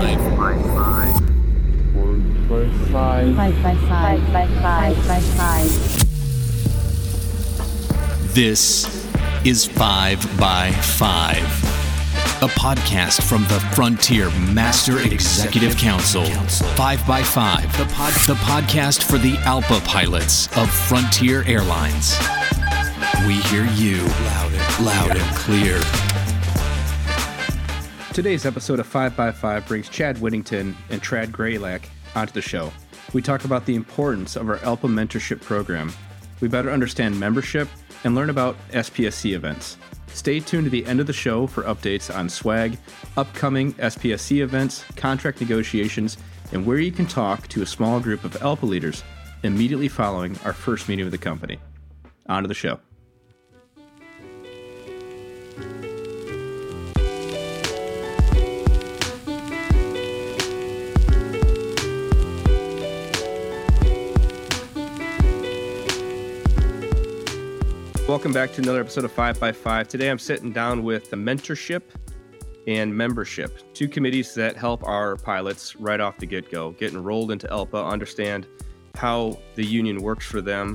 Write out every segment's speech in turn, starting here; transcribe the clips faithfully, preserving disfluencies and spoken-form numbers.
five. Five by five. Five by five. Five by five. This is Five by Five, a podcast from the Frontier Master Executive Council. Five by Five, the, pod, the podcast for the ALPA pilots of Frontier Airlines. We hear you loud and, loud and clear. Today's episode of Five by Five brings Chad Whittington and Trad Graylak onto the show. We talk about the importance of our ALPA mentorship program. We better understand membership and learn about S P S C events. Stay tuned to the end of the show for updates on swag, upcoming S P S C events, contract negotiations, and where you can talk to a small group of ALPA leaders immediately following our first meeting with the company. On to the show. Welcome back to another episode of Five by Five. Today I'm sitting down with the mentorship and membership, two committees that help our pilots right off the get-go, get enrolled into ALPA, understand how the union works for them,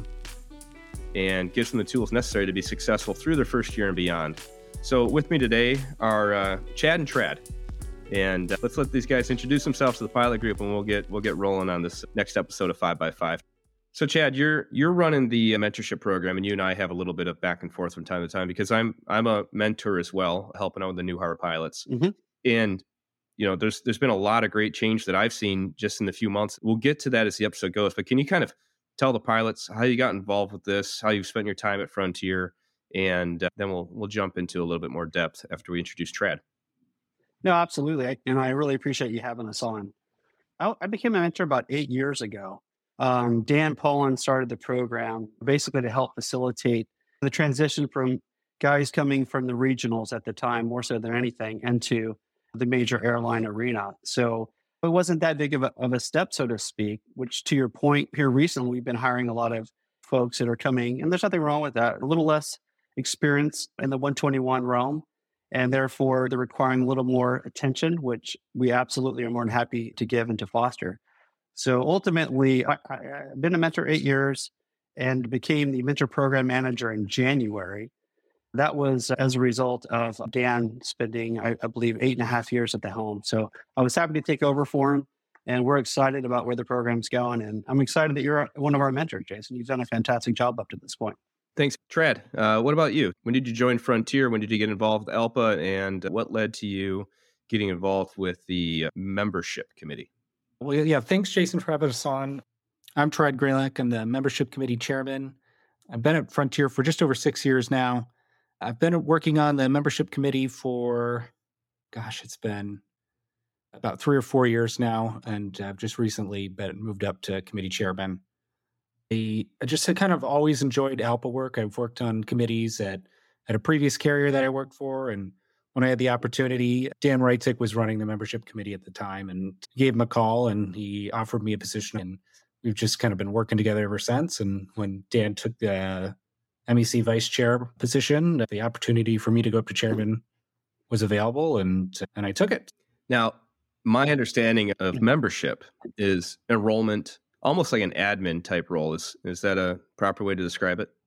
and gives them the tools necessary to be successful through their first year and beyond. So with me today are uh, Chad and Trad, and uh, let's let these guys introduce themselves to the pilot group, and we'll get we'll get rolling on this next episode of Five by Five. So Chad, you're you're running the mentorship program, and you and I have a little bit of back and forth from time to time because I'm I'm a mentor as well, helping out with the new hire pilots. Mm-hmm. And you know, there's there's been a lot of great change that I've seen just in the few months. We'll get to that as the episode goes, but can you kind of tell the pilots how you got involved with this, how you've spent your time at Frontier, and uh, then we'll we'll jump into a little bit more depth after we introduce Trad. No, absolutely, I, and I really appreciate you having us on. I, I became a mentor about eight years ago. Um, Dan Poland started the program basically to help facilitate the transition from guys coming from the regionals at the time, more so than anything, into the major airline arena. So it wasn't that big of a, of a step, so to speak, which to your point here recently, we've been hiring a lot of folks that are coming, and there's nothing wrong with that, a little less experience in the one twenty-one realm, and therefore they're requiring a little more attention, which we absolutely are more than happy to give and to foster. So ultimately, I, I, I've been a mentor eight years and became the mentor program manager in January. That was as a result of Dan spending, I, I believe, eight and a half years at the helm. So I was happy to take over for him, and we're excited about where the program's going. And I'm excited that you're one of our mentors, Jason. You've done a fantastic job up to this point. Thanks, Trad. Uh, what about you? When did you join Frontier? When did you get involved with ALPA? And what led to you getting involved with the membership committee? Well, yeah, thanks, Jason, for having us on. I'm Trad Graylak. I'm the membership committee chairman. I've been at Frontier for just over six years now. I've been working on the membership committee for, gosh, it's been about three or four years now, and I've just recently been moved up to committee chairman. I, I just had kind of always enjoyed ALPA work. I've worked on committees at, at a previous carrier that I worked for, and when I had the opportunity, Dan Reitzig was running the membership committee at the time, and gave him a call, and he offered me a position, and we've just kind of been working together ever since. And when Dan took the M E C vice chair position, the opportunity for me to go up to chairman was available, and and I took it. Now, my understanding of membership is enrollment, almost like an admin type role. Is is that a proper way to describe it?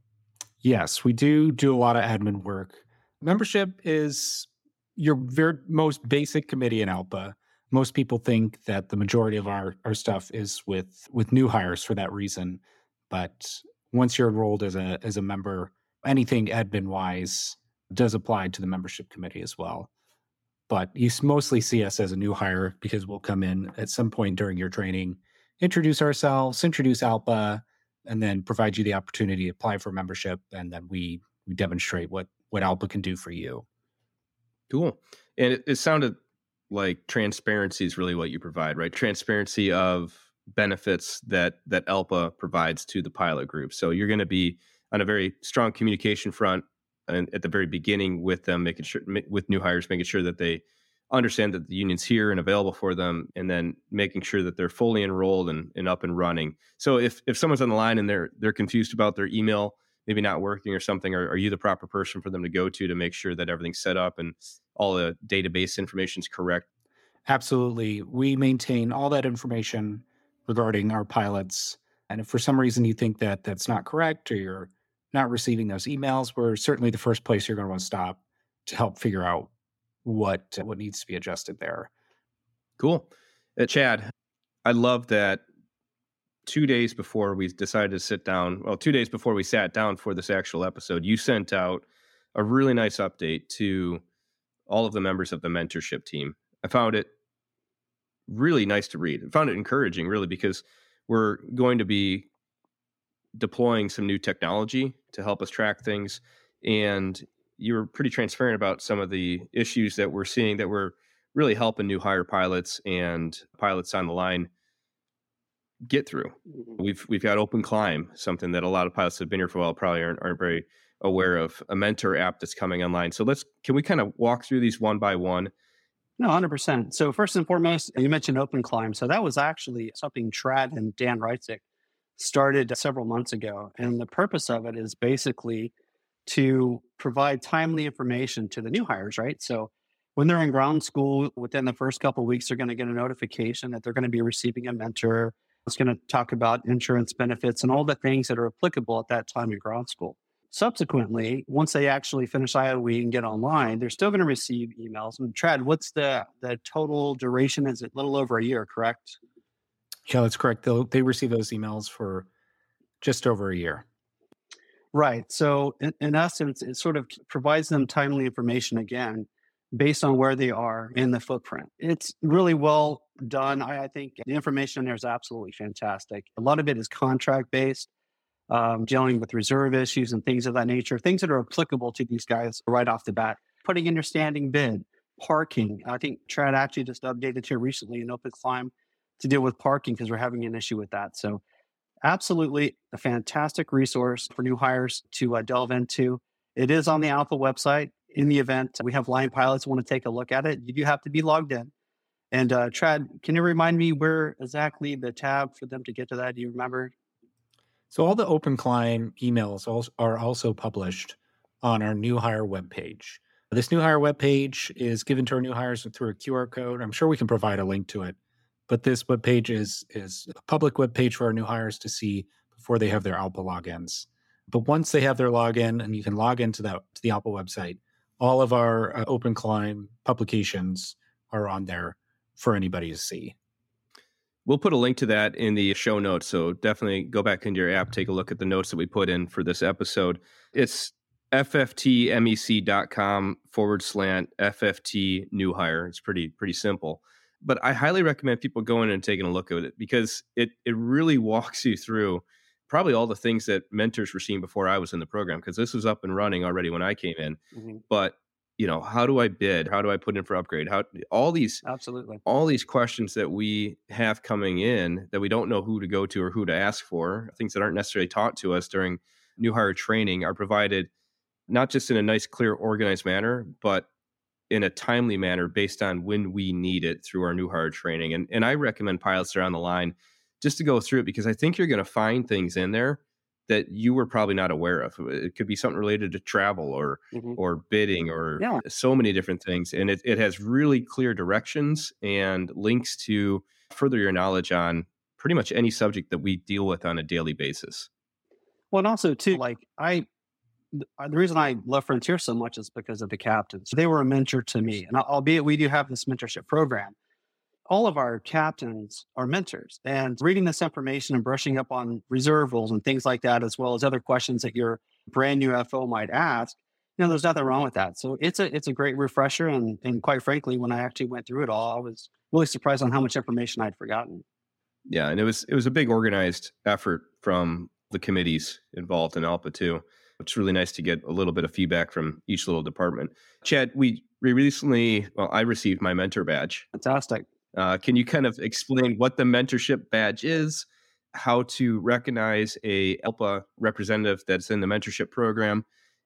Yes, we do do a lot of admin work. Membership is your very most basic committee in ALPA. Most people think that the majority of our, our stuff is with, with new hires for that reason. But once you're enrolled as a as a member, anything admin-wise does apply to the membership committee as well. But you mostly see us as a new hire because we'll come in at some point during your training, introduce ourselves, introduce ALPA, and then provide you the opportunity to apply for membership. And then we, we demonstrate what what ALPA can do for you. Cool. And it, it sounded like transparency is really what you provide, right? Transparency of benefits that that ALPA provides to the pilot group. So you're going to be on a very strong communication front and at the very beginning with them, making sure with new hires, making sure that they understand that the union's here and available for them, and then making sure that they're fully enrolled and, and up and running. So if if someone's on the line and they're they're confused about their email maybe not working or something, are, are you the proper person for them to go to to make sure that everything's set up and all the database information is correct? Absolutely. We maintain all that information regarding our pilots. And if for some reason you think that that's not correct or you're not receiving those emails, we're certainly the first place you're going to want to stop to help figure out what what needs to be adjusted there. Cool. Uh, Chad, I love that two days before we decided to sit down, well, two days before we sat down for this actual episode, you sent out a really nice update to all of the members of the mentorship team. I found it really nice to read. I found it encouraging, really, because we're going to be deploying some new technology to help us track things. And you were pretty transparent about some of the issues that we're seeing that were really helping new hire pilots and pilots on the line get through. We've we've got Open Climb, something that a lot of pilots that have been here for a while probably aren't, aren't very aware of, a mentor app that's coming online. So let's can we kind of walk through these one by one? No, one hundred percent. So first and foremost, you mentioned Open Climb. So that was actually something Trad and Dan Reitzik started several months ago. And the purpose of it is basically to provide timely information to the new hires, right? So when they're in ground school, within the first couple of weeks, they're going to get a notification that they're going to be receiving a mentor. It's going to talk about insurance benefits and all the things that are applicable at that time in ground school. Subsequently, once they actually finish I O E and get online, they're still going to receive emails. And Trad, what's the, the total duration? Is it a little over a year, correct? Yeah, that's correct. They'll, they receive those emails for just over a year. Right. So in, in essence, it sort of provides them timely information again, based on where they are in the footprint. It's really well done. I, I think the information in there is absolutely fantastic. A lot of it is contract based, um, dealing with reserve issues and things of that nature, things that are applicable to these guys right off the bat. Putting in your standing bid, parking. I think Trad actually just updated here recently in Open Climb to deal with parking because we're having an issue with that. So absolutely a fantastic resource for new hires to uh, delve into. It is on the Alpha website. In the event we have line pilots who want to take a look at it, you do have to be logged in. And uh, Trad, can you remind me where exactly the tab for them to get to that? Do you remember? So all the Open Climb emails are also published on our new hire webpage. This new hire webpage is given to our new hires through a Q R code. I'm sure we can provide a link to it, but this webpage is, is a public webpage for our new hires to see before they have their Alpha logins. But once they have their login and you can log into that to the Alpha website, all of our uh, Open Climb publications are on there for anybody to see. We'll put a link to that in the show notes. So definitely go back into your app, take a look at the notes that we put in for this episode. It's fftmec.com forward slant FFT new hire. It's pretty, pretty simple. But I highly recommend people going and taking a look at it because it it really walks you through probably all the things that mentors were seeing before I was in the program, because this was up and running already when I came in. Mm-hmm. But, you know, how do I bid? How do I put in for upgrade? How all these absolutely all these questions that we have coming in that we don't know who to go to or who to ask for, things that aren't necessarily taught to us during new hire training, are provided not just in a nice, clear, organized manner, but in a timely manner based on when we need it through our new hire training. And and I recommend pilots that are on the line just to go through it, because I think you're going to find things in there that you were probably not aware of. It could be something related to travel or mm-hmm. or bidding or yeah. so many different things. And it, it has really clear directions and links to further your knowledge on pretty much any subject that we deal with on a daily basis. Well, and also too, like I, the reason I love Frontier so much is because of the captains. They were a mentor to me. And albeit we do have this mentorship program, all of our captains are mentors, and reading this information and brushing up on reserve rules and things like that, as well as other questions that your brand new F O might ask, you know, there's nothing wrong with that. So it's a, it's a great refresher. And, and quite frankly, when I actually went through it all, I was really surprised on how much information I'd forgotten. Yeah. And it was, it was a big organized effort from the committees involved in ALPA too. It's really nice to get a little bit of feedback from each little department. Chad, we, we recently, well, I received my mentor badge. Fantastic. Uh, can you kind of explain what the mentorship badge is, how to recognize a ALPA representative that's in the mentorship program,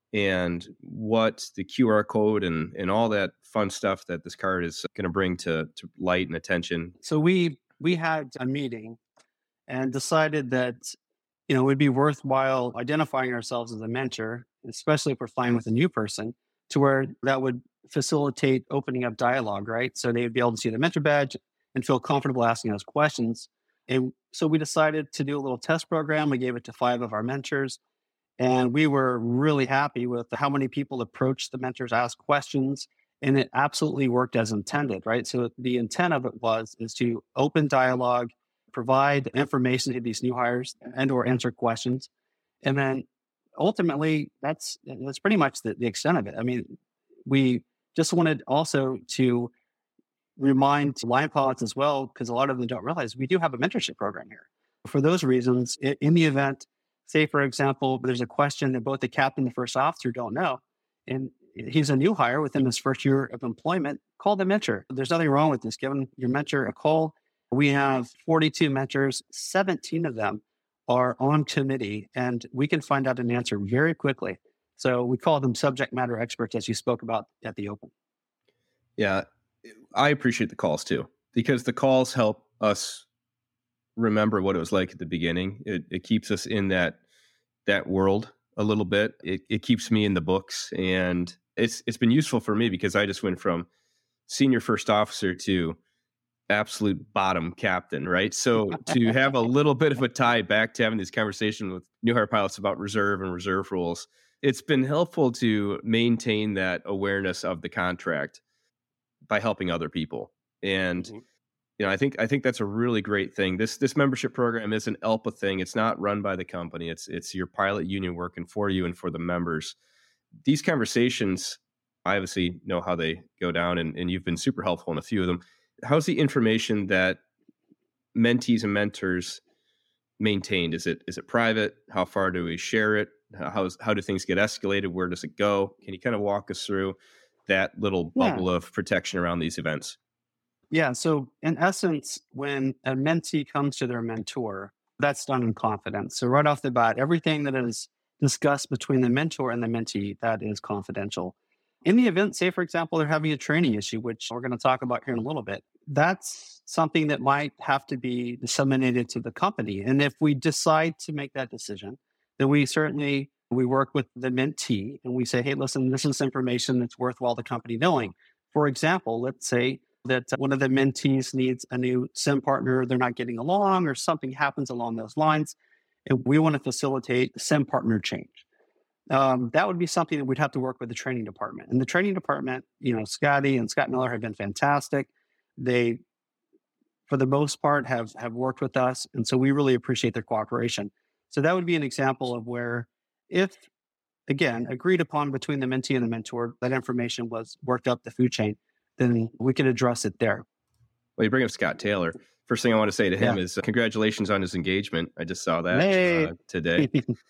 and what the Q R code and, and all that fun stuff that this card is going to bring to, to light and attention? So we we had a meeting and decided that, you know, it would be worthwhile identifying ourselves as a mentor, especially if we're flying with a new person, to where that would facilitate opening up dialogue, right? So they would be able to see the mentor badge and feel comfortable asking us questions. And so we decided to do a little test program. We gave it to five of our mentors. And we were really happy with how many people approached the mentors, asked questions, and it absolutely worked as intended, right? So the intent of it was is to open dialogue, provide information to these new hires and or answer questions. And then ultimately, that's that's pretty much the, the extent of it. I mean, we just wanted also to remind line pilots as well, because a lot of them don't realize we do have a mentorship program here. For those reasons, i- in the event, say, for example, there's a question that both the captain and the first officer don't know, and he's a new hire within his first year of employment, call the mentor. There's nothing wrong with this. Give your mentor a call. We have forty-two mentors, seventeen of them are on committee, and we can find out an answer very quickly. So we call them subject matter experts, as you spoke about at the open. Yeah, I appreciate the calls too, because the calls help us remember what it was like at the beginning. It, it keeps us in that that world a little bit. It, it keeps me in the books, and it's it's been useful for me because I just went from senior first officer to absolute bottom captain, right? So to have a little bit of a tie back to having this conversation with new hire pilots about reserve and reserve rules, it's been helpful to maintain that awareness of the contract by helping other people. And Mhm. you know, I think I think that's a really great thing. This this membership program is an E L P A thing. It's not run by the company. It's it's your pilot union working for you and for the members. These conversations, I obviously know how they go down, and, and you've been super helpful in a few of them. How's the information that mentees and mentors maintained? Is it is it private? How far do we share it? How's how do things get escalated? Where does it go? Can you kind of walk us through that little Yeah. bubble of protection around these events? Yeah. So in essence, when a mentee comes to their mentor, that's done in confidence. So right off the bat, everything that is discussed between the mentor and the mentee, that is confidential. In the event, say, for example, they're having a training issue, which we're going to talk about here in a little bit, that's something that might have to be disseminated to the company. And if we decide to make that decision, then we certainly, we work with the mentee and we say, hey, listen, this is information that's worthwhile the company knowing. For example, let's say that one of the mentees needs a new SIM partner, they're not getting along, or something happens along those lines, and we want to facilitate SIM partner change. Um, that would be something that we'd have to work with the training department. And the training department, you know, Scotty and Scott Miller have been fantastic. They, for the most part, have have worked with us, and so we really appreciate their cooperation. So that would be an example of where, if again agreed upon between the mentee and the mentor, that information was worked up the food chain, then we can address it there. Well, you bring up Scott Taylor. First thing I want to say to him Yeah. is uh, congratulations on his engagement. I just saw that Hey. uh, today.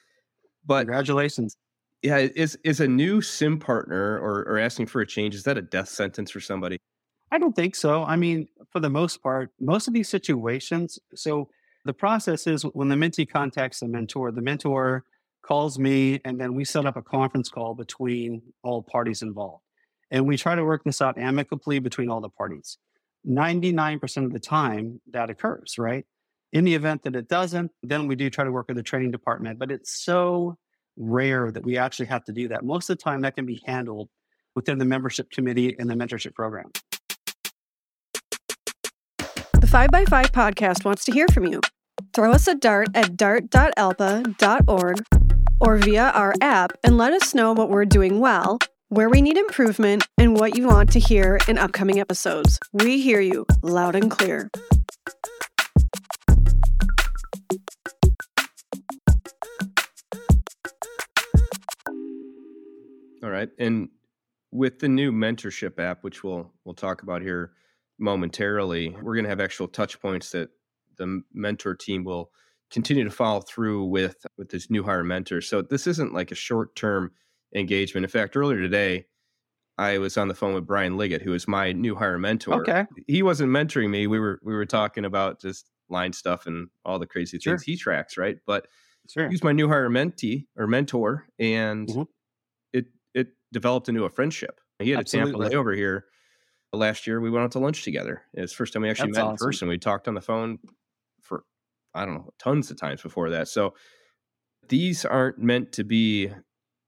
But Congratulations. yeah, is is a new SIM partner or, or asking for a change, is that a death sentence for somebody? I don't think so. I mean, for the most part, most of these situations, so the process is when the mentee contacts the mentor, the mentor calls me, and then we set up a conference call between all parties involved. And we try to work this out amicably between all the parties. ninety-nine percent of the time that occurs, right? In the event that it doesn't, then we do try to work with the training department, but it's so rare that we actually have to do that. Most of the time that can be handled within the membership committee and the mentorship program. The five by five podcast wants to hear from you. Throw us a dart at dart dot elpa dot org or via our app and let us know what we're doing well, where we need improvement, and what you want to hear in upcoming episodes. We hear you loud and clear. All right. And with the new mentorship app, which we'll we'll talk about here momentarily, we're going to have actual touch points that the mentor team will continue to follow through with with this new hire mentor. So this isn't like a short-term engagement. In fact, earlier today, I was on the phone with Brian Liggett, who is my new hire mentor. Okay. He wasn't mentoring me. We were we were talking about just line stuff and all the crazy Sure. things he tracks, right? But Sure. he's my new hire mentee or mentor, and Mhm. it it developed into a friendship. He had a Tampa Absolutely. layover here last year. We went out to lunch together. It was the first time we actually That's met in awesome. person. We talked on the phone for I don't know tons of times before that. So these aren't meant to be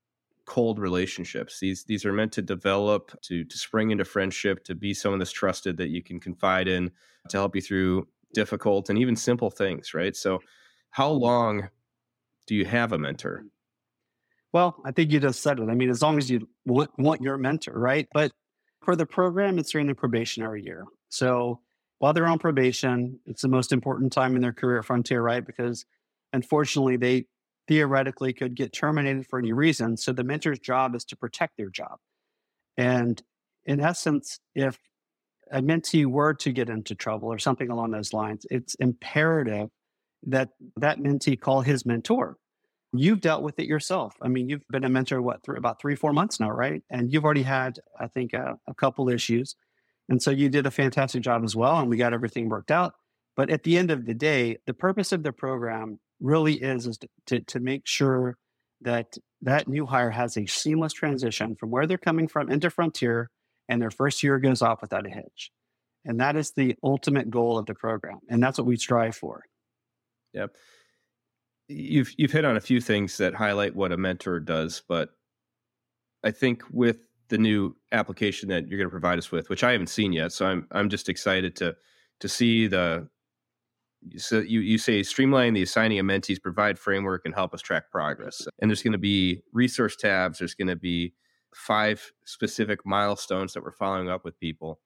cold relationships. These these are meant to develop, to to spring into friendship, to be someone that's trusted that you can confide in, to help you through difficult and even simple things, right? So how long do you have a mentor? Well, I think you just said it. I mean, as long as you want, want your mentor, right? But for the program, it's during the probationary year. So while they're on probation, it's the most important time in their career at Frontier, right? Because unfortunately, they theoretically could get terminated for any reason. So the mentor's job is to protect their job. And in essence, if a mentee were to get into trouble or something along those lines, it's imperative that that mentee call his mentor. You've dealt with it yourself. I mean, you've been a mentor, what, th- about three, four months now, right? And you've already had, I think, uh, a couple issues. And so you did a fantastic job as well, and we got everything worked out. But at the end of the day, the purpose of the program really is, is to, to, to make sure that that new hire has a seamless transition from where they're coming from into Frontier, and their first year goes off without a hitch. And that is the ultimate goal of the program. And that's what we strive for. Yep. You've you've hit on a few things that highlight what a mentor does, but I think with the new application that you're going to provide us with, which I haven't seen yet, so I'm I'm just excited to to see the. So you you say streamline the assigning of mentees, provide framework, and help us track progress. And there's going to be resource tabs. There's going to be five specific milestones that we're following up with people.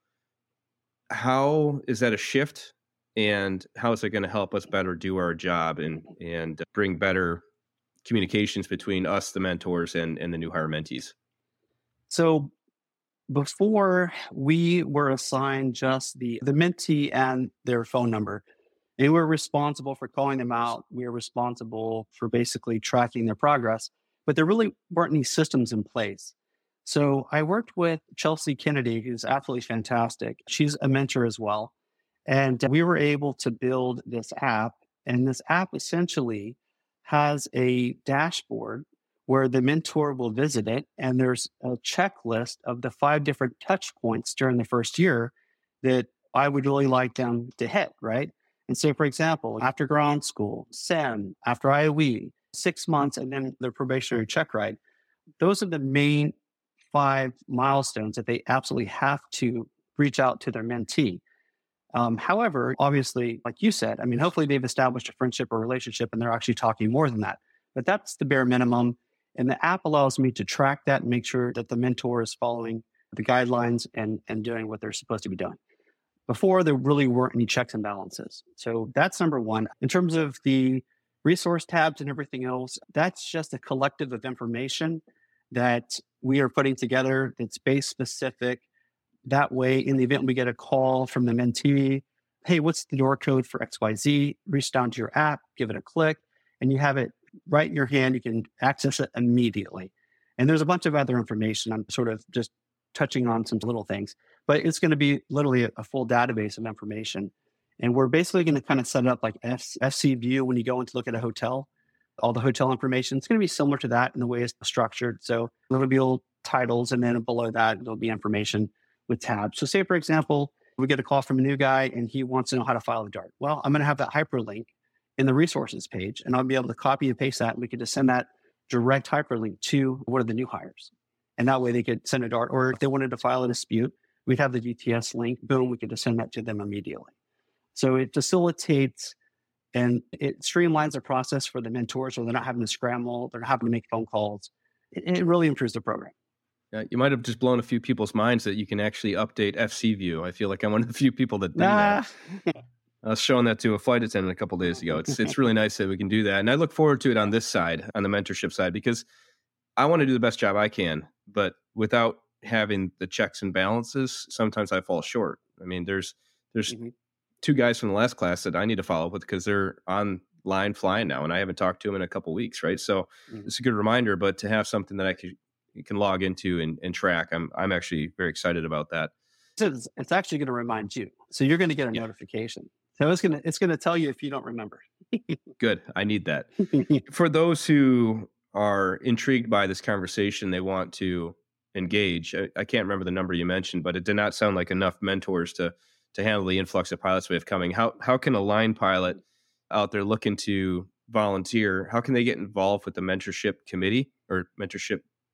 How is that a shift? And how is it going to help us better do our job and and bring better communications between us, the mentors, and, and the new hire mentees? So before, we were assigned just the, the mentee and their phone number. And we're responsible for calling them out. We are responsible for basically tracking their progress. But there really weren't any systems in place. So I worked with Chelsea Kennedy, who's absolutely fantastic. She's a mentor as well. And we were able to build this app. And this app essentially has a dashboard where the mentor will visit it. And there's a checklist of the five different touch points during the first year that I would really like them to hit, right? And so, for example, after ground school, S E M, after I O E, six months, and then the probationary check ride, those are the main five milestones that they absolutely have to reach out to their mentee. Um, however, obviously, like you said, I mean, hopefully they've established a friendship or relationship and they're actually talking more than that. But that's the bare minimum. And the app allows me to track that and make sure that the mentor is following the guidelines and, and doing what they're supposed to be doing. Before, there really weren't any checks and balances. So that's number one. In terms of the resource tabs and everything else, that's just a collective of information that we are putting together that's base specific. That way, in the event we get a call from the mentee, hey, what's the door code for X Y Z? Reach down to your app, give it a click, and you have it right in your hand. You can access it immediately. And there's a bunch of other information. I'm sort of just touching on some little things, but it's going to be literally a, a full database of information. And we're basically going to kind of set it up like F- FCView when you go in to look at a hotel, all the hotel information. It's going to be similar to that in the way it's structured. So there'll be little titles, and then below that, there'll be information with tabs. So say, for example, we get a call from a new guy and he wants to know how to file a DART. Well, I'm going to have that hyperlink in the resources page, and I'll be able to copy and paste that. And we could just send that direct hyperlink to one of the new hires. And that way they could send a DART, or if they wanted to file a dispute, we'd have the D T S link. Boom, we could just send that to them immediately. So it facilitates and it streamlines the process for the mentors, so they're not having to scramble, they're not having to make phone calls. It, it really improves the program. Yeah, you might have just blown a few people's minds that you can actually update FCView. I feel like I'm one of the few people that do nah. that. I was showing that to a flight attendant a couple of days ago. It's it's really nice that we can do that. And I look forward to it on this side, on the mentorship side, because I want to do the best job I can. But without having the checks and balances, sometimes I fall short. I mean, there's there's mm-hmm. two guys from the last class that I need to follow up with because they're online flying now, and I haven't talked to them in a couple of weeks, right? So mm-hmm. it's a good reminder, but to have something that I can, you can log into and, and track, I'm I'm actually very excited about that. So it's, it's actually going to remind you. So you're going to get a yeah. notification. So it's going to it's going to tell you if you don't remember. Good. I need that. For those who are intrigued by this conversation, they want to engage. I, I can't remember the number you mentioned, but it did not sound like enough mentors to to handle the influx of pilots we have coming. How how can a line pilot out there looking to volunteer, how can they get involved with the mentorship committee or mentorship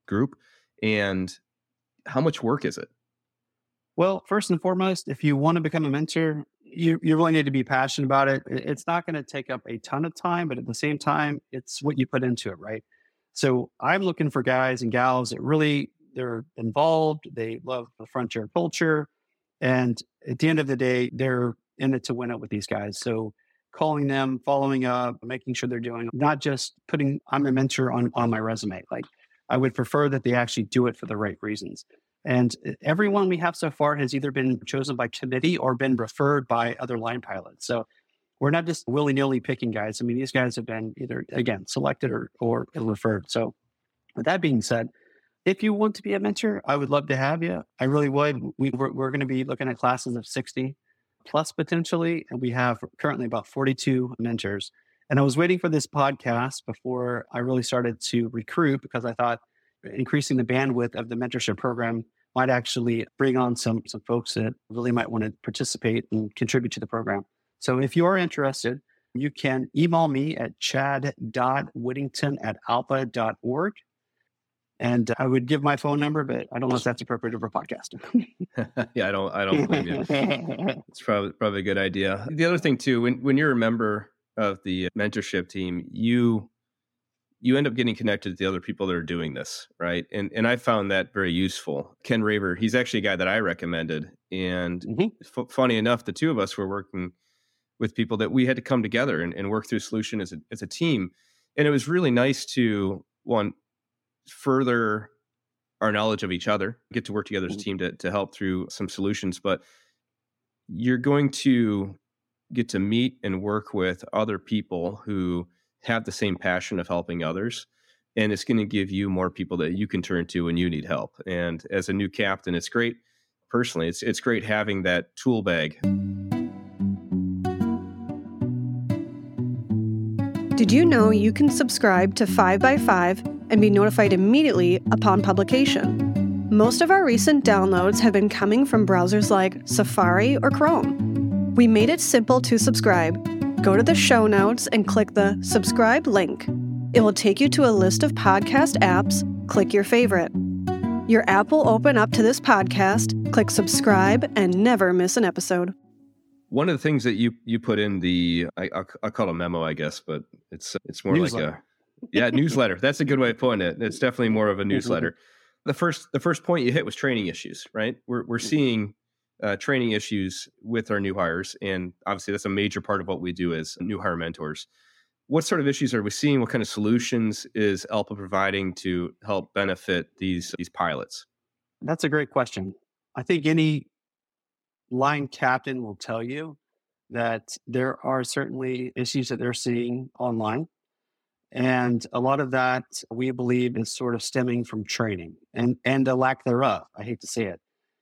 group, and how much work is it? Well, first and foremost, if you want to become a mentor, you, you really need to be passionate about it. It- It's not going to take up a ton of time, but at the same time, it's what you put into it, right? So I'm looking for guys and gals that really, they're involved. They love the frontier culture. And at the end of the day, they're in it to win it with these guys. So calling them, following up, making sure they're doing, not just putting, I'm a mentor on, on my resume. Like I would prefer that they actually do it for the right reasons. And everyone we have so far has either been chosen by committee or been referred by other line pilots. So we're not just willy-nilly picking guys. I mean, these guys have been either, again, selected or, or referred. So with that being said, if you want to be a mentor, I would love to have you. I really would. We, we're we're going to be looking at classes of sixty plus potentially. And we have currently about forty-two mentors. And I was waiting for this podcast before I really started to recruit because I thought increasing the bandwidth of the mentorship program might actually bring on some, some folks that really might want to participate and contribute to the program. So if you are interested, you can email me at chad.whittington at alpa dot org. And I would give my phone number, but I don't know if that's appropriate for a podcast. yeah, I don't I don't blame you. It's probably probably a good idea. The other thing too, when when you're a member of the mentorship team, you you end up getting connected to the other people that are doing this, right? And and I found that very useful. Ken Raver, he's actually a guy that I recommended. And Mhm. f- funny enough, the two of us were working with people that we had to come together and, and work through a solution as a as a team. And it was really nice to, one, further our knowledge of each other, get to work together as a team to, to help through some solutions. But you're going to get to meet and work with other people who have the same passion of helping others. And it's going to give you more people that you can turn to when you need help. And as a new captain, it's great. Personally, it's it's great having that tool bag. Did you know you can subscribe to five by five and be notified immediately upon publication? Most of our recent downloads have been coming from browsers like Safari or Chrome. We made it simple to subscribe. Go to the show notes and click the subscribe link. It will take you to a list of podcast apps. Click your favorite. Your app will open up to this podcast. Click subscribe and never miss an episode. One of the things that you you put in the, I, I'll, I'll call it a memo, I guess, but it's it's more Newsletter. like a, yeah, newsletter. That's a good way of putting it. It's definitely more of a newsletter. The first the first point you hit was training issues, right? We're we're seeing uh, training issues with our new hires, and obviously that's a major part of what we do as new hire mentors. What sort of issues are we seeing? What kind of solutions is ALPA providing to help benefit these these pilots? That's a great question. I think any line captain will tell you that there are certainly issues that they're seeing online. And a lot of that we believe is sort of stemming from training and, and a lack thereof. I hate to say it.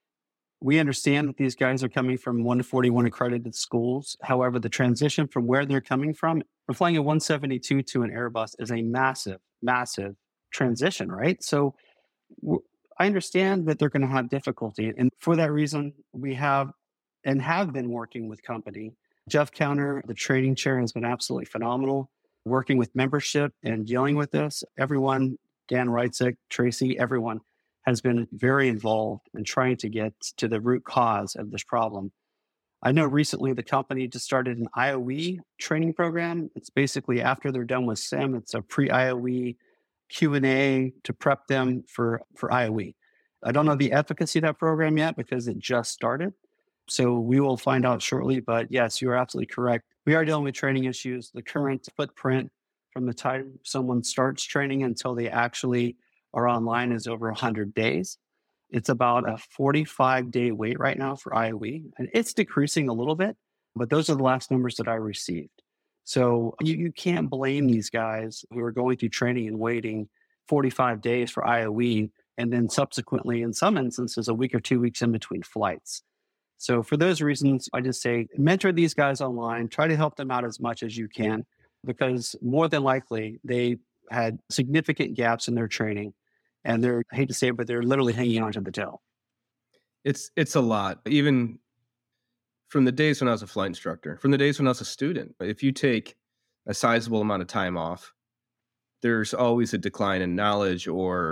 We understand that these guys are coming from one to forty-one accredited schools. However, the transition from where they're coming from, we're flying a one seventy-two to an Airbus is a massive, massive transition, right? So w- I understand that they're going to have difficulty. And for that reason, we have and have been working with company. Jeff Counter, the training chair, has been absolutely phenomenal, working with membership and dealing with this. Everyone, Dan Reitzik, Tracy, everyone has been very involved in trying to get to the root cause of this problem. I know recently the company just started an I O E training program. It's basically after they're done with SIM, it's a pre-I O E Q and A to prep them for, for I O E. I don't know the efficacy of that program yet because it just started. So we will find out shortly. But yes, you are absolutely correct. We are dealing with training issues. The current footprint from the time someone starts training until they actually are online is over one hundred days. It's about a forty-five day wait right now for I O E. And it's decreasing a little bit, but those are the last numbers that I received. So you, you can't blame these guys who are going through training and waiting forty-five days for I O E, and then subsequently, in some instances, a week or two weeks in between flights. So for those reasons, I just say mentor these guys online, try to help them out as much as you can, because more than likely they had significant gaps in their training. And they're, I hate to say it, but they're literally hanging onto the tail. It's it's a lot. Even from the days when I was a flight instructor, from the days when I was a student, if you take a sizable amount of time off, there's always a decline in knowledge or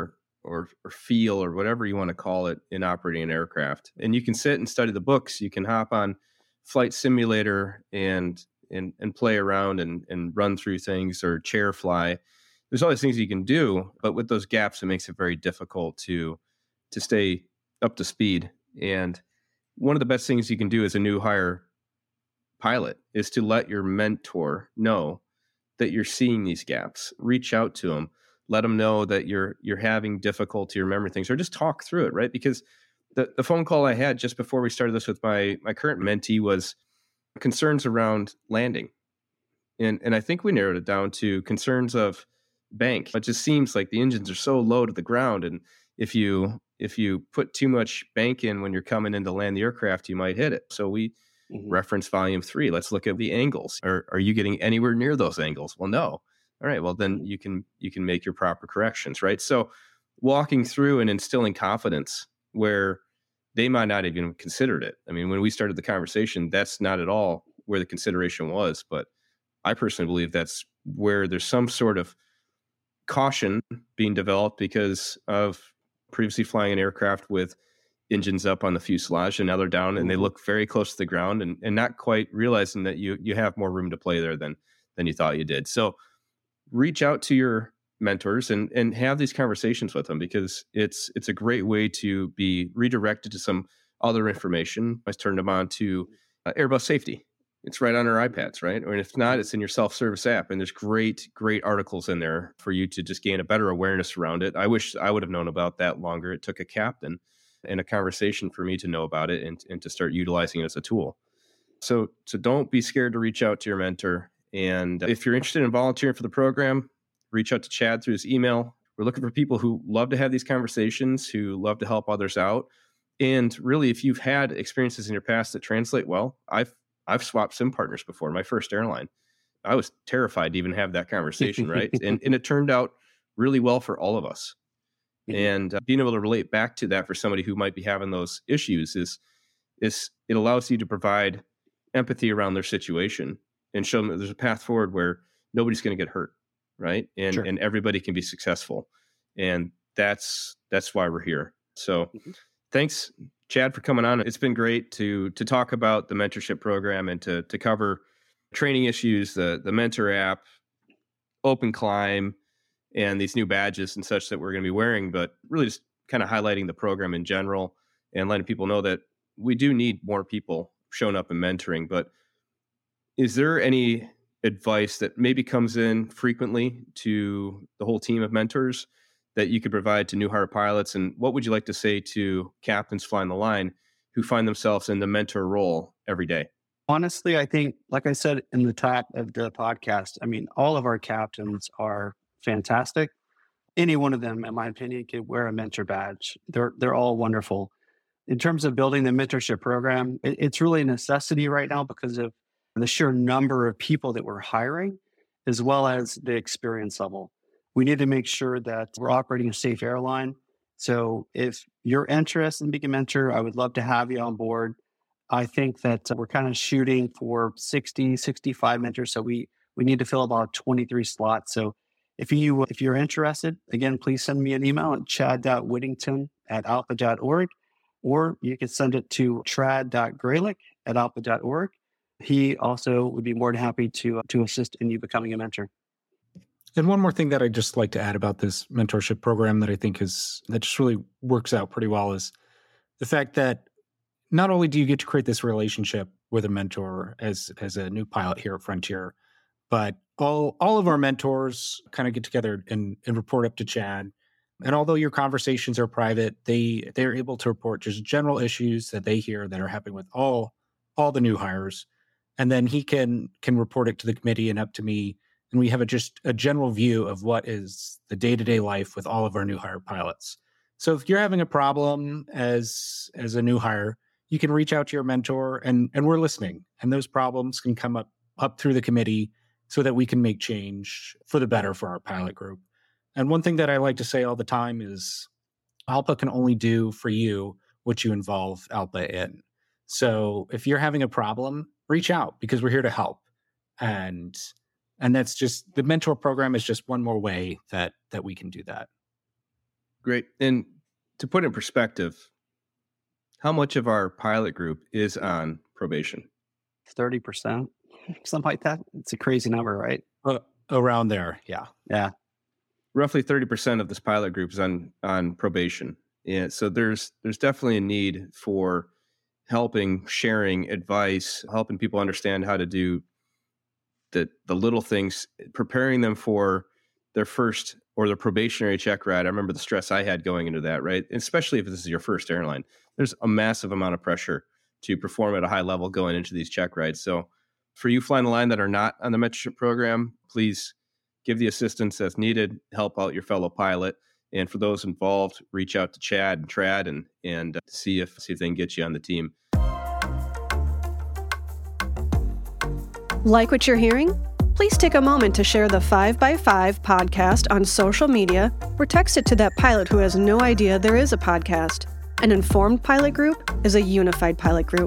or, or feel or whatever you want to call it in operating an aircraft. And you can sit and study the books. You can hop on Flight Simulator and and and play around and, and run through things, or chair fly. There's all these things you can do, but with those gaps, it makes it very difficult to to stay up to speed. And one of the best things you can do as a new hire pilot is to let your mentor know that you're seeing these gaps. Reach out to them, let them know that you're you're having difficulty remembering things, or just talk through it, right? Because the, the phone call I had just before we started this with my my current mentee was concerns around landing. And and I think we narrowed it down to concerns of bank. It just seems like the engines are so low to the ground, and if you if you put too much bank in when you're coming in to land the aircraft, you might hit it. So we mm-hmm. reference volume three. Let's look at the angles. Are are you getting anywhere near those angles? Well, no. All right. Well, then you can you can make your proper corrections, right? So walking through and instilling confidence where they might not have even considered it. I mean, when we started the conversation, that's not at all where the consideration was. But I personally believe that's where there's some sort of caution being developed because of previously flying an aircraft with engines up on the fuselage, and now they're down and they look very close to the ground, and, and not quite realizing that you you have more room to play there than than you thought you did. So reach out to your mentors and and have these conversations with them, because it's it's a great way to be redirected to some other information. I turned them on to uh, Airbus Safety. It's right on our iPads, right? Or if not, it's in your self-service app. And there's great, great articles in there for you to just gain a better awareness around it. I wish I would have known about that longer. It took a captain and a conversation for me to know about it and, and to start utilizing it as a tool. So, so don't be scared to reach out to your mentor. And if you're interested in volunteering for the program, reach out to Chad through his email. We're looking for people who love to have these conversations, who love to help others out. And really, if you've had experiences in your past that translate well, I've I've swapped SIM partners before. My first airline, I was terrified to even have that conversation, right? and and it turned out really well for all of us. Mm-hmm. And uh, being able to relate back to that for somebody who might be having those issues is is it allows you to provide empathy around their situation and show them that there's a path forward where nobody's going to get hurt, right? And sure. and everybody can be successful. And that's that's why we're here. So mm-hmm. thanks, Chad, for coming on. It's been great to to talk about the mentorship program and to to cover training issues, the the mentor app, Open Climb, and these new badges and such that we're going to be wearing, but really just kind of highlighting the program in general and letting people know that we do need more people showing up and mentoring. But is there any advice that maybe comes in frequently to the whole team of mentors that you could provide to new hire pilots? And what would you like to say to captains flying the line who find themselves in the mentor role every day? Honestly, I think, like I said in the top of the podcast, I mean, all of our captains are fantastic. Any one of them, in my opinion, could wear a mentor badge. They're they're all wonderful. In terms of building the mentorship program, it, it's really a necessity right now because of the sheer number of people that we're hiring, as well as the experience level. We need to make sure that we're operating a safe airline. So if you're interested in being a mentor, I would love to have you on board. I think that we're kind of shooting for sixty, sixty-five mentors. So we, we need to fill about twenty-three slots. So if you, if you're interested, again, please send me an email at chad dot whittington at alpha dot org, or you can send it to trad dot graylick at alpha dot org. He also would be more than happy to, to assist in you becoming a mentor. And one more thing that I'd just like to add about this mentorship program that I think is, that just really works out pretty well is the fact that not only do you get to create this relationship with a mentor as, as a new pilot here at Frontier, but all, all of our mentors kind of get together and, and report up to Chad. And although your conversations are private, they, they're able to report just general issues that they hear that are happening with all, all the new hires. And then he can, can report it to the committee and up to me. And we have a, just a general view of what is the day-to-day life with all of our new hire pilots. So if you're having a problem as, as a new hire, you can reach out to your mentor and, and we're listening. And those problems can come up, up through the committee so that we can make change for the better for our pilot group. And one thing that I like to say all the time is ALPA can only do for you what you involve ALPA in. So if you're having a problem, reach out because we're here to help. And and that's just, the mentor program is just one more way that that we can do that. Great. And to put in perspective, how much of our pilot group is on probation? thirty percent, something like that. It's a crazy number, right? Uh, around there, yeah. Yeah. Roughly thirty percent of this pilot group is on, on probation. And so there's there's definitely a need for helping, sharing advice, helping people understand how to do the the little things, preparing them for their first or their probationary check ride. I remember the stress I had going into that, right? Especially if this is your first airline. There's a massive amount of pressure to perform at a high level going into these check rides. So for you flying the line that are not on the mentorship program, please give the assistance that's needed, help out your fellow pilot. And for those involved, reach out to Chad and Trad and and uh, see if see if they can get you on the team. Like what you're hearing? Please take a moment to share the five by five podcast on social media or text it to that pilot who has no idea there is a podcast. An informed pilot group is a unified pilot group.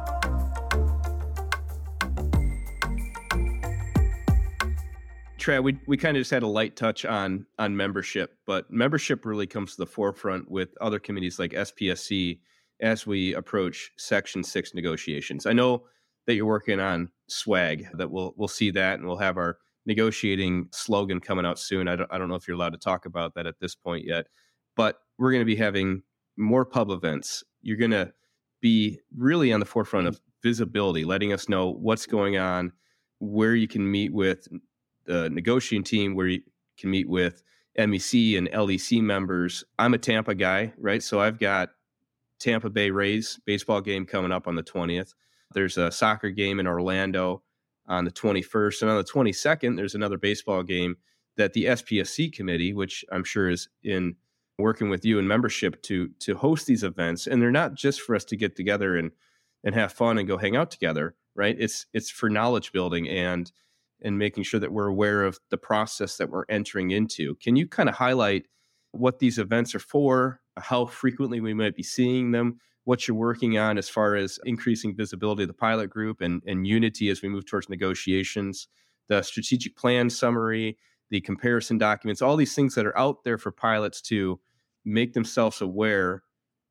Trad, we, we kind of just had a light touch on on membership, but membership really comes to the forefront with other committees like S P S C as we approach Section six negotiations. I know that you're working on swag, that we'll we'll see that, and we'll have our negotiating slogan coming out soon. I don't, I don't know if you're allowed to talk about that at this point yet, but we're going to be having more pub events. You're going to be really on the forefront of visibility, letting us know what's going on, where you can meet with the negotiating team, where you can meet with M E C and L E C members. I'm a Tampa guy, right? So I've got Tampa Bay Rays baseball game coming up on the twentieth. There's a soccer game in Orlando on the twenty-first. And on the twenty-second, there's another baseball game that the S P S C committee, which I'm sure is in working with you and membership to to host these events. And they're not just for us to get together and and have fun and go hang out together, right? It's it's for knowledge building and and making sure that we're aware of the process that we're entering into. Can you kind of highlight what these events are for, how frequently we might be seeing them, what you're working on as far as increasing visibility of the pilot group and, and unity as we move towards negotiations, the strategic plan summary, the comparison documents, all these things that are out there for pilots to make themselves aware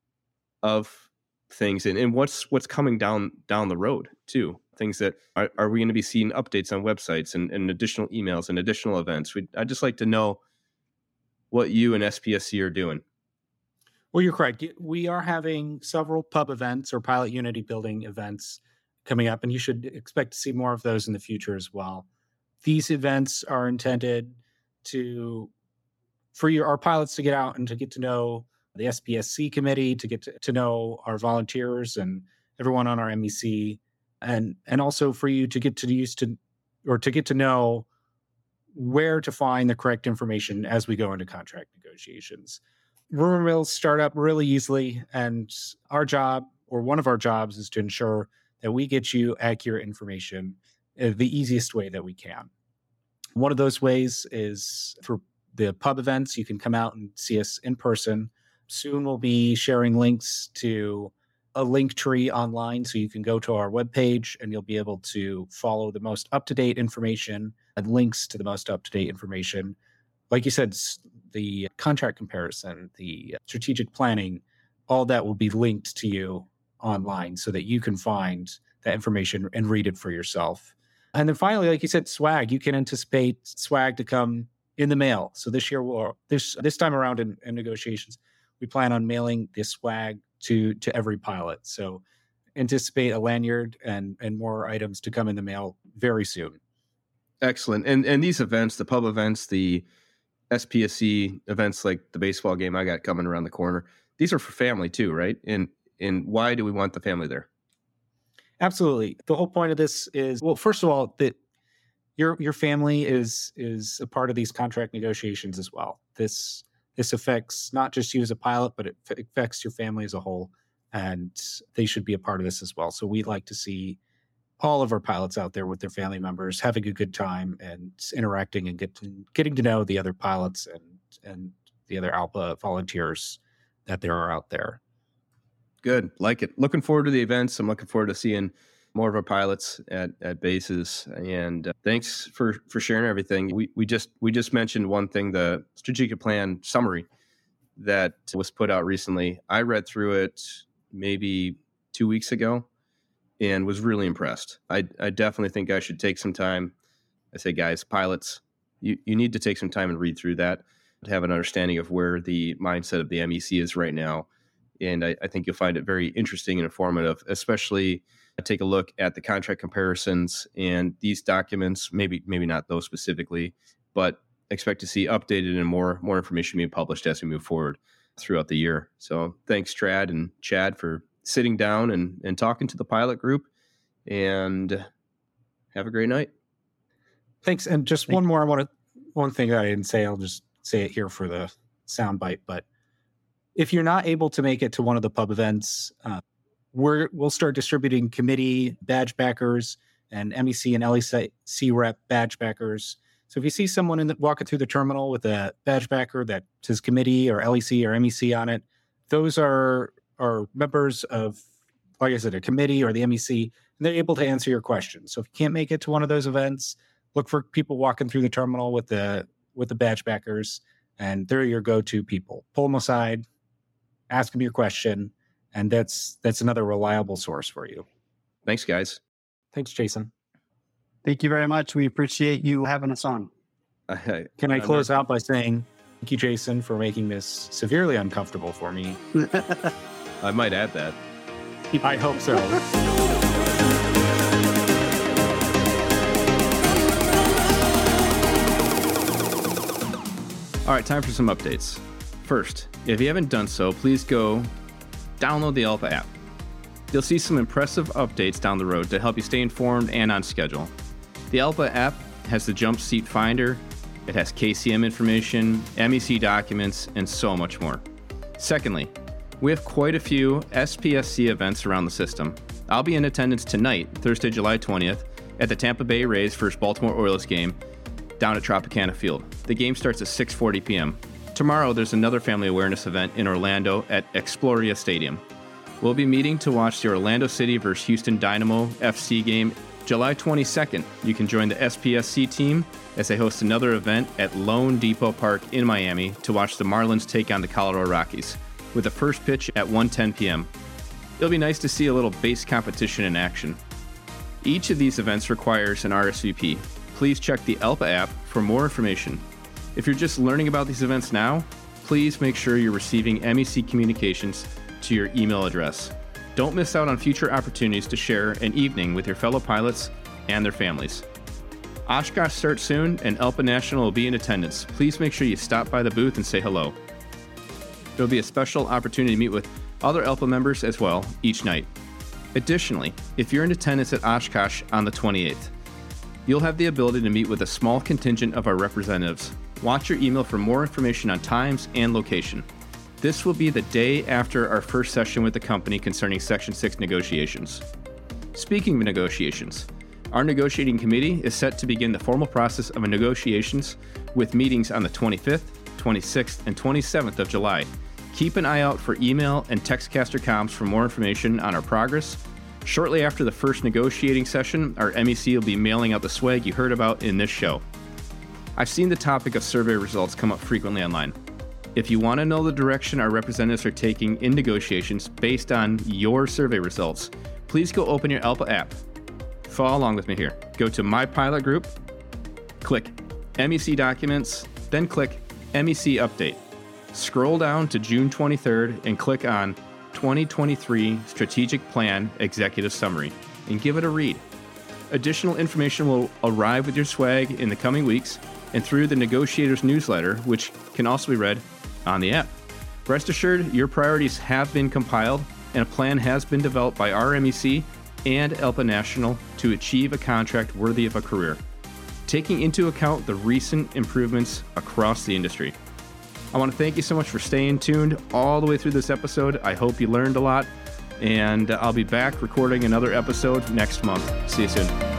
of things and, and what's what's coming down down the road too. Things that are, are we going to be seeing updates on websites and, and additional emails and additional events? We'd, I'd just like to know what you and S P S C are doing. Well, you're correct. We are having several pub events or pilot unity building events coming up, and you should expect to see more of those in the future as well. These events are intended to, for your, our pilots to get out and to get to know the S P S C committee, to get to, to know our volunteers and everyone on our M E C, and and also for you to get to used to, or to get to know where to find the correct information as we go into contract negotiations. Rumor mills start up really easily, and our job, or one of our jobs, is to ensure that we get you accurate information uh, the easiest way that we can. One of those ways is for the pub events. You can come out and see us in person. Soon we'll be sharing links to a link tree online, so you can go to our webpage and you'll be able to follow the most up-to-date information and links to the most up-to-date information. Like you said, the contract comparison, the strategic planning, all that will be linked to you online so that you can find that information and read it for yourself. And then finally, like you said, swag. You can anticipate swag to come in the mail. So this year, we'll, this this time around in, in negotiations, we plan on mailing this swag to to every pilot. So anticipate a lanyard and and more items to come in the mail very soon. Excellent. And and these events, the pub events, the S P S C events like the baseball game I got coming around the corner, these are for family too, right? And and why do we want the family there? Absolutely. The whole point of this is, well, first of all, that your your family is is a part of these contract negotiations as well. This this affects not just you as a pilot, but it affects your family as a whole, and they should be a part of this as well. So we'd like to see all of our pilots out there with their family members having a good time and interacting and get to, getting to know the other pilots and and the other ALPA volunteers that there are out there. Good. Like it. Looking forward to the events. I'm looking forward to seeing more of our pilots at, at bases. And uh, thanks for, for sharing everything. We we just we just mentioned one thing, the strategic plan summary. that was put out recently. I read through it maybe two weeks ago and was really impressed. I, I definitely think I should take some time. I say, guys, pilots, you, you need to take some time and read through that to have an understanding of where the mindset of the M E C is right now. And I, I think you'll find it very interesting and informative, especially take a look at the contract comparisons and these documents, maybe maybe not those specifically, but expect to see updated and more more information being published as we move forward throughout the year. So thanks, Trad and Chad, for sitting down and, and talking to the pilot group, and have a great night. Thanks. And just Thank one more, I want to, one thing that I didn't say, I'll just say it here for the soundbite, but if you're not able to make it to one of the pub events, uh, we're, we'll start distributing committee badge backers and M E C and L E C rep badge backers. So if you see someone in the, walking through the terminal with a badge backer that says committee or L E C or M E C on it, those are, are members of, like I said, a committee or the M E C, and they're able to answer your questions. So if you can't make it to one of those events, look for people walking through the terminal with the with the badge backers, and they're your go-to people. Pull them aside, ask them your question, and that's that's another reliable source for you. Thanks, guys. Thanks, Jason. Thank you very much. We appreciate you having us on. I, Can I I'm close not... out by saying thank you, Jason, for making this severely uncomfortable for me. I might add that. I hope so. All right, time for some updates. First, if you haven't done so, please go download the Elpa app. You'll see some impressive updates down the road to help you stay informed and on schedule. The Elpa app has the jump seat finder, it has K C M information, M E C documents, and so much more. Secondly, we have quite a few S P S C events around the system. I'll be in attendance tonight, Thursday, July twentieth, at the Tampa Bay Rays versus Baltimore Orioles game down at Tropicana Field. The game starts at six forty p.m. Tomorrow, there's another family awareness event in Orlando at Exploria Stadium. We'll be meeting to watch the Orlando City versus Houston Dynamo F C game July twenty-second. You can join the S P S C team as they host another event at Lone Depot Park in Miami to watch the Marlins take on the Colorado Rockies, with the first pitch at one ten p.m. It'll be nice to see a little base competition in action. Each of these events requires an R S V P. Please check the Elpa app for more information. If you're just learning about these events now, please make sure you're receiving M E C communications to your email address. Don't miss out on future opportunities to share an evening with your fellow pilots and their families. Oshkosh starts soon, and Elpa National will be in attendance. Please make sure you stop by the booth and say hello. There will be a special opportunity to meet with other Elpa members as well each night. Additionally, if you're in attendance at Oshkosh on the twenty-eighth, you'll have the ability to meet with a small contingent of our representatives. Watch your email for more information on times and location. This will be the day after our first session with the company concerning Section six negotiations. Speaking of negotiations, our negotiating committee is set to begin the formal process of negotiations with meetings on the twenty-fifth, twenty-sixth, and twenty-seventh of July. Keep an eye out for email and Textcaster comms for more information on our progress. Shortly after the first negotiating session, our M E C will be mailing out the swag you heard about in this show. I've seen the topic of survey results come up frequently online. If you want to know the direction our representatives are taking in negotiations based on your survey results, please go open your Elpa app. Follow along with me here. Go to My Pilot Group, click M E C Documents, then click M E C Update. Scroll down to June twenty-third and click on twenty twenty-three Strategic Plan Executive Summary and give it a read. Additional information will arrive with your swag in the coming weeks and through the Negotiators newsletter, which can also be read on the app. Rest assured, your priorities have been compiled and a plan has been developed by our M E C and Elpa National to achieve a contract worthy of a career, taking into account the recent improvements across the industry. I want to thank you so much for staying tuned all the way through this episode. I hope you learned a lot, and I'll be back recording another episode next month. See you soon.